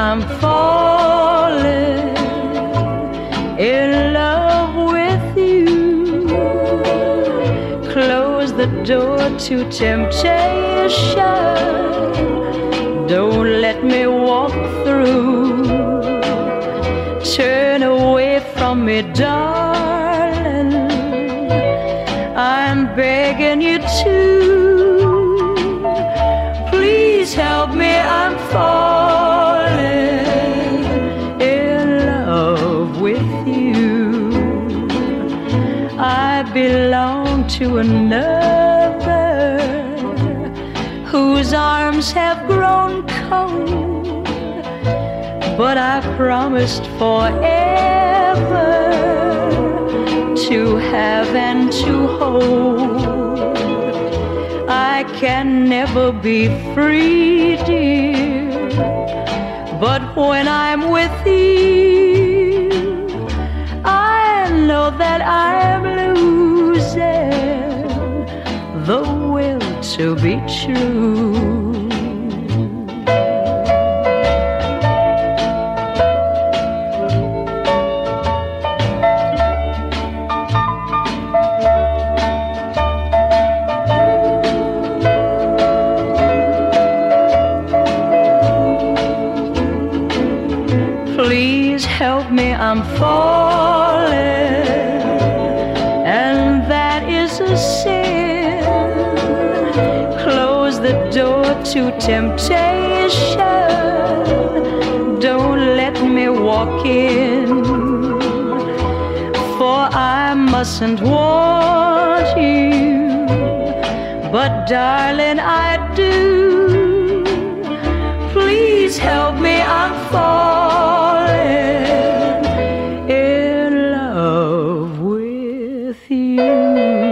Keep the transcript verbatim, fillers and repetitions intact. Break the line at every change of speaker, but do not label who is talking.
I'm falling in love with you. Close the door to temptation. Don't let me walk through. Turn away from me, darling. I'm begging you to. Please help me, I'm falling in love with you. I belong to another whose arms have grown cold, but I promised forever to have and to hold. I can never be free, dear, but when I'm with you, I know that I'm losing the will to be true. Please help me, I'm falling, and that is a sin. Close the door to temptation. Don't let me walk in, for I mustn't want you, but darling, I do. Please help me, I'm falling in love with you.